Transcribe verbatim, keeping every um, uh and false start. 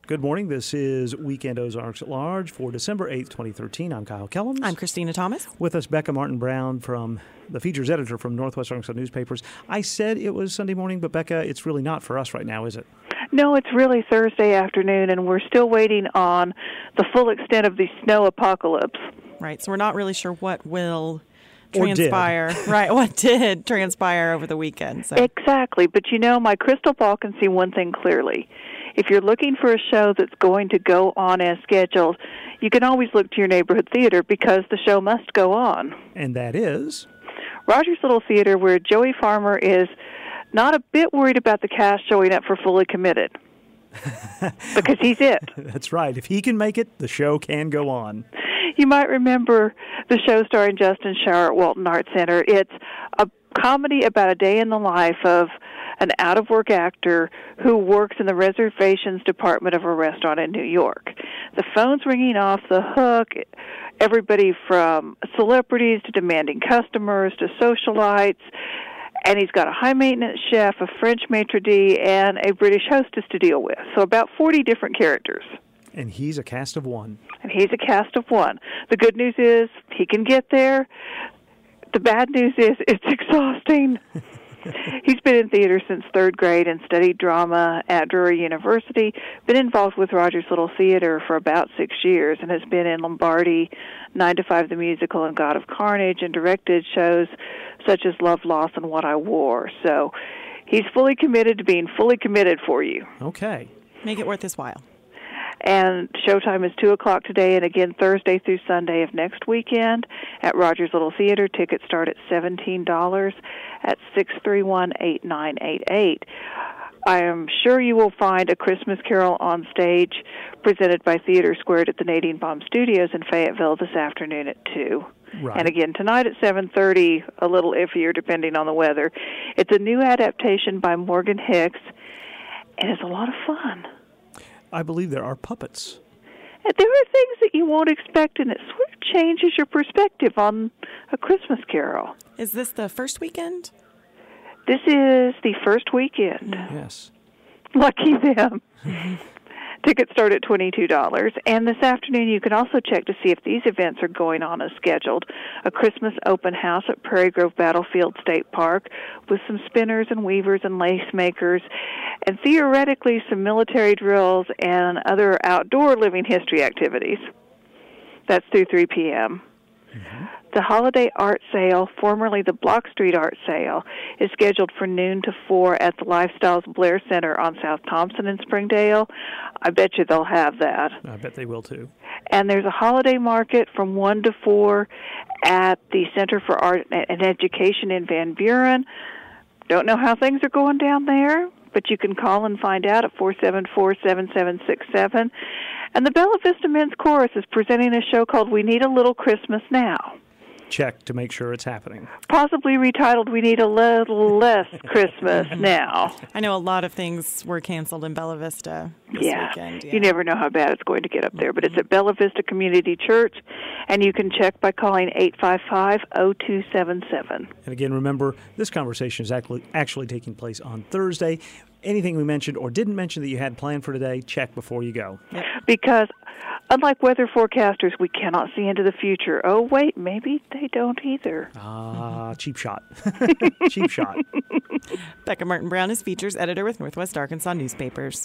Good morning. This is Weekend Ozarks at Large for December eighth, twenty thirteen. I'm Kyle Kellums. I'm Christina Thomas. With us, Becca Martin Brown, from the features editor from Northwest Arkansas Newspapers. I said it was Sunday morning, but Becca, it's really not for us right now, is it? No, it's really Thursday afternoon, and we're still waiting on the full extent of the snow apocalypse. Right, so we're not really sure what will Or transpire. did. Right, what did transpire over the weekend. So. Exactly, but you know, my crystal ball can see one thing clearly. If you're looking for a show that's going to go on as scheduled, you can always look to your neighborhood theater because the show must go on. And that is? Rogers Little Theater, where Joey Farmer is not a bit worried about the cast showing up for Fully Committed. Because he's it. That's right. If he can make it, the show can go on. You might remember the show starring Justin Shower at Walton Arts Center. It's a comedy about a day in the life of an out-of-work actor who works in the reservations department of a restaurant in New York. The phone's ringing off the hook. Everybody from celebrities to demanding customers to socialites. And he's got a high-maintenance chef, a French maitre d', and a British hostess to deal with. So about forty different characters. And he's a cast of one. And he's a cast of one. The good news is he can get there. The bad news is it's exhausting. He's been in theater since third grade and studied drama at Drury University, been involved with Rogers Little Theater for about six years, and has been in Lombardi, nine to five the Musical, and God of Carnage, and directed shows such as Love, Loss, and What I Wore. So he's fully committed to being fully committed for you. Okay. Make it worth his while. And showtime is two o'clock today and again Thursday through Sunday of next weekend at Rogers Little Theater. Tickets start at seventeen dollars at six three one, eight nine eight eight. I am sure you will find A Christmas Carol on stage presented by Theater Squared at the Nadine Baum Studios in Fayetteville this afternoon at two. Right. And again tonight at seven thirty, a little iffier depending on the weather. It's a new adaptation by Morgan Hicks, and it's a lot of fun. I believe there are puppets. And there are things that you won't expect, and it sort of changes your perspective on A Christmas Carol. Is this the first weekend? This is the first weekend. Yes. Lucky them. Tickets start at twenty-two dollars. And this afternoon you can also check to see if these events are going on as scheduled. A Christmas open house at Prairie Grove Battlefield State Park with some spinners and weavers and lace makers, and theoretically some military drills and other outdoor living history activities. That's through three p.m. Mm-hmm. The Holiday Art Sale, formerly the Block Street Art Sale, is scheduled for noon to four at the Lifestyles Blair Center on South Thompson in Springdale. I bet you they'll have that. I bet they will, too. And there's a holiday market from one to four at the Center for Art and Education in Van Buren. Don't know how things are going down there, but you can call and find out at four seven four, seven seven six seven. And the Bella Vista Men's Chorus is presenting a show called We Need a Little Christmas Now. Check to make sure it's happening. Possibly retitled We Need a Little Less Christmas Now. I know a lot of things were canceled in Bella Vista this yeah. weekend. Yeah, you never know how bad it's going to get up there. But it's at Bella Vista Community Church, and you can check by calling eight five five, zero two seven seven. And again, remember, this conversation is actually, actually taking place on Thursday. Anything we mentioned or didn't mention that you had planned for today, check before you go. Yep. Because unlike weather forecasters, we cannot see into the future. Oh, wait, maybe they don't either. Ah, cheap shot. Cheap shot. Becca Martin Brown is features editor with Northwest Arkansas Newspapers.